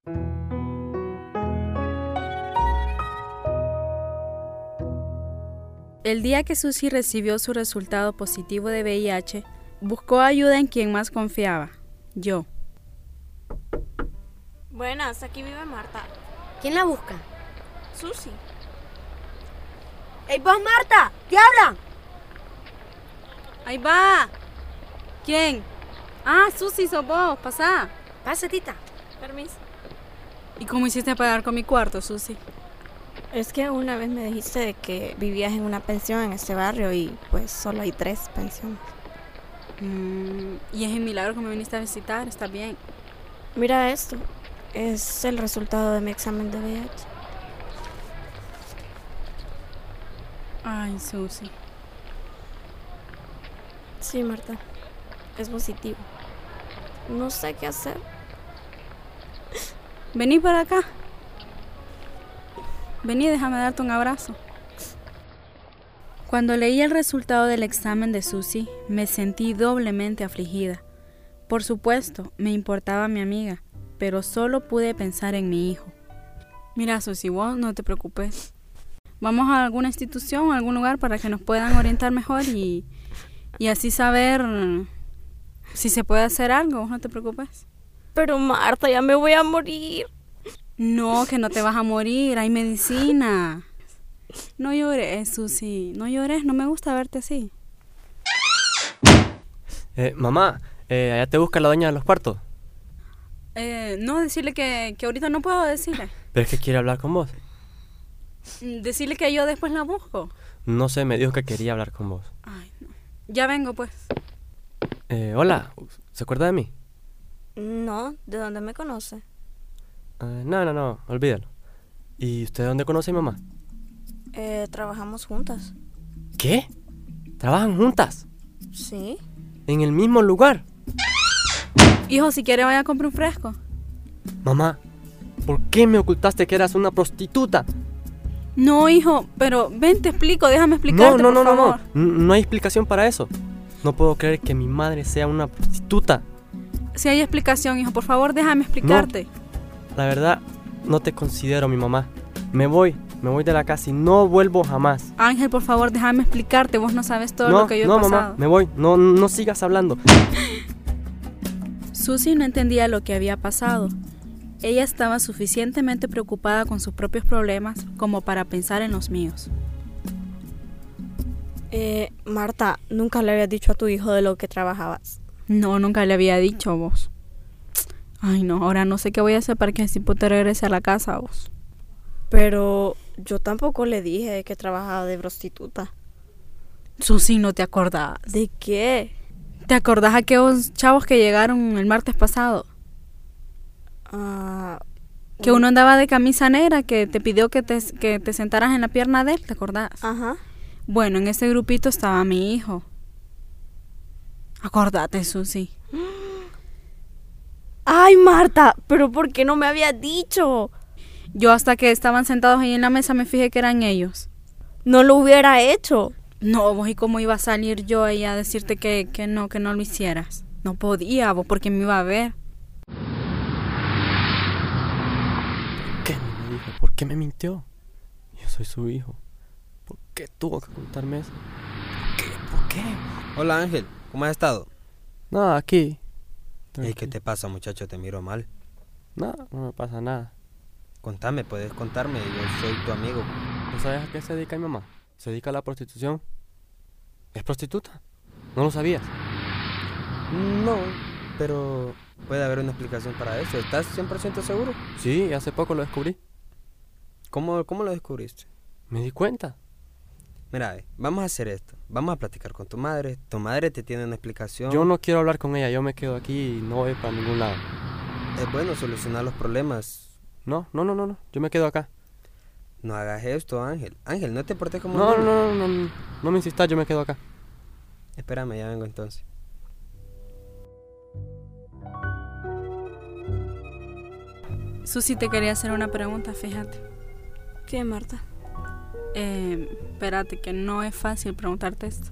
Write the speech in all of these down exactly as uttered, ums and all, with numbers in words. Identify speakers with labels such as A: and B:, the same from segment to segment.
A: El día que Susi recibió su resultado positivo de V I H, buscó ayuda en quien más confiaba, yo.
B: Buenas, aquí vive Marta.
C: ¿Quién la busca?
B: Susi.
C: ¡Ey, vos, Marta! ¿Te hablan?
A: ¡Ahí va! ¿Quién? Ah, Susi, sos vos, pasá.
C: Pase, tita.
B: Permiso.
A: ¿Y cómo hiciste para dar con mi cuarto, Susi?
B: Es que una vez me dijiste de que vivías en una pensión en este barrio y pues solo hay tres pensiones.
A: Mm, y es un milagro que me viniste a visitar, está bien.
B: Mira esto, es el resultado de mi examen de V I H.
A: Ay, Susi.
B: Sí, Marta, es positivo. No sé qué hacer.
A: Vení para acá. Vení, déjame darte un abrazo. Cuando leí el resultado del examen de Susi, me sentí doblemente afligida. Por supuesto, me importaba mi amiga, pero solo pude pensar en mi hijo. Mira, Susi, vos no te preocupes. Vamos a alguna institución o algún lugar para que nos puedan orientar mejor y, y así saber si se puede hacer algo, no te preocupes.
B: Pero Marta, ya me voy a morir.
A: No, que no te vas a morir, hay medicina. No llores, Susi, no llores, no me gusta verte así.
D: Eh, mamá, eh, allá te busca la doña de los cuartos.
A: Eh, no, decirle que, que ahorita no puedo decirle.
D: Pero es que quiere hablar con vos.
A: Decirle que yo después la busco.
D: No sé, me dijo que quería hablar con vos.
A: Ay, no. Ya vengo, pues.
D: Eh, hola, ¿se acuerda de mí?
B: No, ¿de dónde me conoce?
D: Uh, no, no, no, olvídalo. ¿Y usted de dónde conoce a mi mamá?
B: Eh, trabajamos juntas.
D: ¿Qué? ¿Trabajan juntas?
B: Sí.
D: ¿En el mismo lugar?
A: Hijo, si quiere vaya a comprar un fresco.
D: Mamá, ¿por qué me ocultaste que eras una prostituta?
A: No, hijo, pero ven, te explico, déjame explicarte,
D: No, no,
A: por
D: no, no,
A: favor.
D: no, no hay explicación para eso. No puedo creer que mi madre sea una prostituta.
A: Si hay explicación, hijo, por favor, déjame explicarte.
D: No. La verdad, no te considero mi mamá. Me voy, me voy de la casa y no vuelvo jamás.
A: Ángel, por favor, déjame explicarte. Vos no sabes todo
D: no,
A: lo que yo he
D: no,
A: pasado.
D: No, mamá, me voy. No, no sigas hablando.
A: Susi no entendía lo que había pasado. Ella estaba suficientemente preocupada con sus propios problemas como para pensar en los míos.
B: Eh, Marta, ¿nunca le habías dicho a tu hijo de lo que trabajabas?
A: No, nunca le había dicho, vos. Ay, no, ahora no sé qué voy a hacer para que ese tipo te regrese a la casa, vos.
B: Pero yo tampoco le dije que trabajaba de prostituta.
A: Susi, ¿no te acordás?
B: ¿De qué?
A: ¿Te acordás aquellos chavos que llegaron el martes pasado?
B: Ah...
A: Uh, que uno andaba de camisa negra, que te pidió que te, que te sentaras en la pierna de él, ¿te acordás?
B: Ajá.
A: Bueno, en ese grupito estaba mi hijo. Acordate, Susi.
B: Ay, Marta, pero ¿por qué no me habías dicho?
A: Yo hasta que estaban sentados ahí en la mesa me fijé que eran ellos.
B: No lo hubiera hecho.
A: No, vos, ¿y cómo iba a salir yo ahí a decirte que, que no, que no lo hicieras? No podía, vos, porque me iba a ver.
D: ¿Por qué no me dijo? ¿Por qué me mintió? Yo soy su hijo. ¿Por qué tuvo que contarme eso? ¿Por qué? ¿Por qué?
E: Hola, Ángel, ¿cómo has estado?
D: No, aquí.
E: ¿Y qué te pasa, muchacho? ¿Te miro mal?
D: No, no me pasa nada.
E: Contame, puedes contarme, yo soy tu amigo.
D: ¿No sabes a qué se dedica mi mamá? ¿Se dedica a la prostitución? ¿Es prostituta? ¿No lo sabías?
E: No, pero puede haber una explicación para eso. ¿Estás cien por ciento seguro?
D: Sí, hace poco lo descubrí.
E: ¿Cómo, cómo lo descubriste?
D: Me di cuenta.
E: Mira, eh, vamos a hacer esto. Vamos a platicar con tu madre. Tu madre te tiene una explicación.
D: Yo no quiero hablar con ella. Yo me quedo aquí y no voy para ningún lado.
E: Es bueno solucionar los problemas.
D: No, no, no, no, no. Yo me quedo acá.
E: No hagas esto, Ángel. Ángel, no te portes como...
D: No, no, no, no, no. No me insistas, yo me quedo acá.
E: Espérame, ya vengo entonces.
A: Susi, te quería hacer una pregunta, fíjate.
B: ¿Qué, Marta?
A: Eh, espérate, que no es fácil preguntarte esto.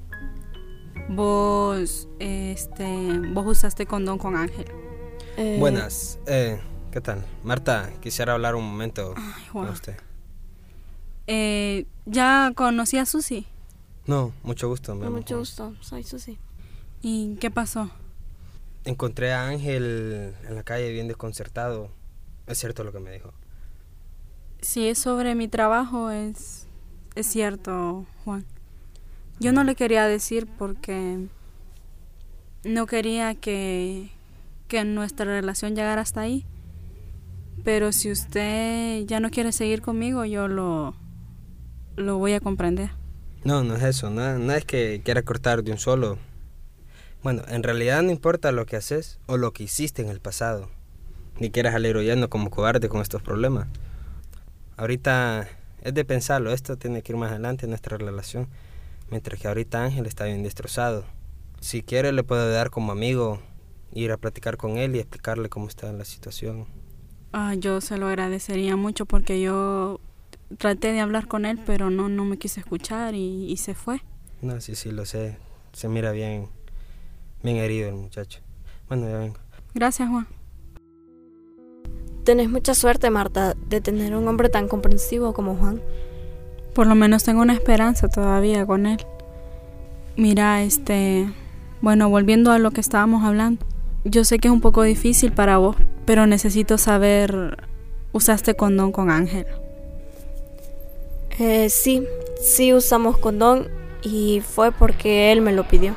A: Vos, este, vos usaste condón con Ángel.
E: Eh... Buenas. Eh, ¿Qué tal? Marta, quisiera hablar un momento
A: Ay,
E: con
A: Juan.
E: usted.
A: Eh, ¿Ya conocí a Susi?
E: No, mucho gusto. me llamo
B: Mucho
E: Juan.
B: gusto, soy Susi.
A: ¿Y qué pasó?
E: Encontré a Ángel en la calle bien desconcertado. Es cierto lo que me dijo.
A: Si es sobre mi trabajo, es, es cierto, Juan. Yo no le quería decir porque no quería que, que nuestra relación llegara hasta ahí. Pero si usted ya no quiere seguir conmigo, yo lo, lo voy a comprender.
E: No, no es eso. No, no es que quiera cortar de un solo. Bueno, en realidad no importa lo que haces o lo que hiciste en el pasado. Ni quieras salir huyendo como cobarde con estos problemas. Ahorita es de pensarlo. Esto tiene que ir más adelante en nuestra relación. Mientras que ahorita Ángel está bien destrozado. Si quiere le puedo dar como amigo, ir a platicar con él y explicarle cómo está la situación.
A: Ah, yo se lo agradecería mucho porque yo traté de hablar con él, pero no, no me quiso escuchar y, y se fue.
E: No, sí, sí, lo sé. Se mira bien, bien herido el muchacho. Bueno, ya vengo.
A: Gracias, Juan.
B: Tenés mucha suerte, Marta, de tener un hombre tan comprensivo como Juan.
A: Por lo menos tengo una esperanza todavía con él. Mira, este... Bueno, volviendo a lo que estábamos hablando. Yo sé que es un poco difícil para vos, pero necesito saber... ¿Usaste condón con Ángel?
B: Eh, sí, sí usamos condón y fue porque él me lo pidió.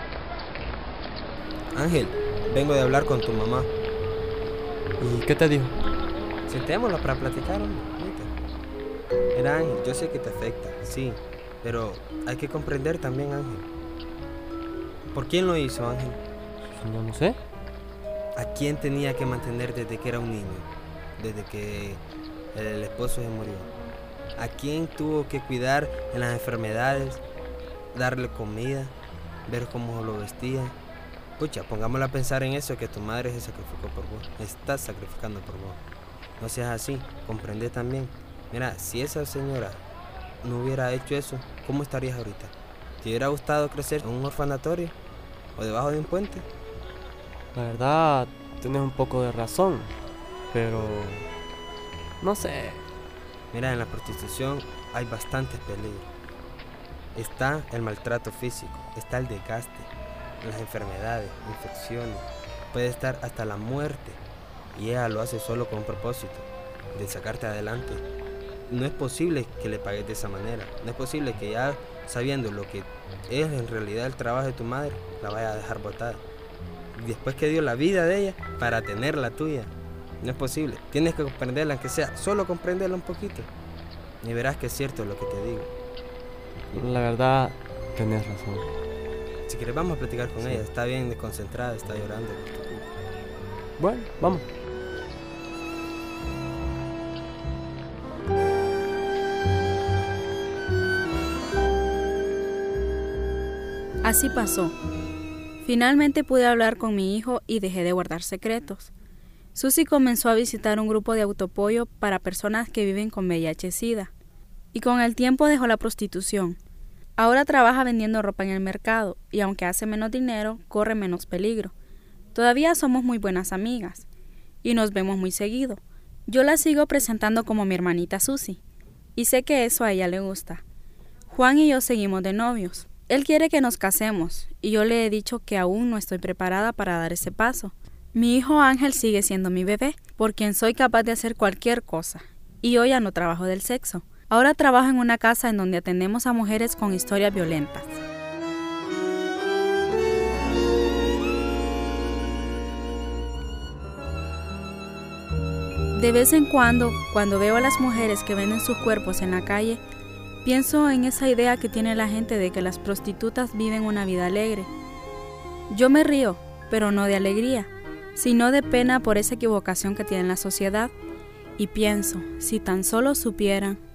E: Ángel, vengo de hablar con tu mamá.
D: ¿Y qué te dijo?
E: Sentémosla para platicar, hombre. ahorita. Mira, Ángel, yo sé que te afecta, sí, pero hay que comprender también, Ángel. ¿Por quién lo hizo, Ángel?
D: No, no sé.
E: ¿A quién tenía que mantener desde que era un niño? Desde que el esposo se murió. ¿A quién tuvo que cuidar en las enfermedades? Darle comida, ver cómo lo vestía. Pucha, pongámosla a pensar en eso, que tu madre se sacrificó por vos. Estás sacrificando por vos. No seas así, comprende también. Mira, si esa señora no hubiera hecho eso, ¿cómo estarías ahorita? ¿Te hubiera gustado crecer en un orfanatorio? ¿O debajo de un puente?
D: La verdad, tienes un poco de razón, pero... no sé.
E: Mira, en la prostitución hay bastantes peligros. Está el maltrato físico, está el desgaste, las enfermedades, infecciones, puede estar hasta la muerte. Y ella lo hace solo con un propósito, de sacarte adelante. No es posible que le pagues de esa manera. No es posible que ya sabiendo lo que es en realidad el trabajo de tu madre, la vaya a dejar botada. Después que dio la vida de ella para tener la tuya. No es posible. Tienes que comprenderla, aunque sea solo comprenderla un poquito. Y verás que es cierto lo que te digo.
D: La verdad, tenés razón.
E: Si quieres vamos a platicar con ella. Está bien desconcentrada, está llorando.
D: Bueno, vamos.
A: Así pasó. Finalmente pude hablar con mi hijo y dejé de guardar secretos. Susi comenzó a visitar un grupo de autoapoyo para personas que viven con V I H SIDA. Y con el tiempo dejó la prostitución. Ahora trabaja vendiendo ropa en el mercado y aunque hace menos dinero, corre menos peligro. Todavía somos muy buenas amigas y nos vemos muy seguido. Yo la sigo presentando como mi hermanita Susi y sé que eso a ella le gusta. Juan y yo seguimos de novios. Él quiere que nos casemos y yo le he dicho que aún no estoy preparada para dar ese paso. Mi hijo Ángel sigue siendo mi bebé, por quien soy capaz de hacer cualquier cosa. Y yo ya no trabajo del sexo. Ahora trabajo en una casa en donde atendemos a mujeres con historias violentas. De vez en cuando, cuando veo a las mujeres que venden sus cuerpos en la calle, pienso en esa idea que tiene la gente de que las prostitutas viven una vida alegre. Yo me río, pero no de alegría, sino de pena por esa equivocación que tiene la sociedad. Y pienso, si tan solo supieran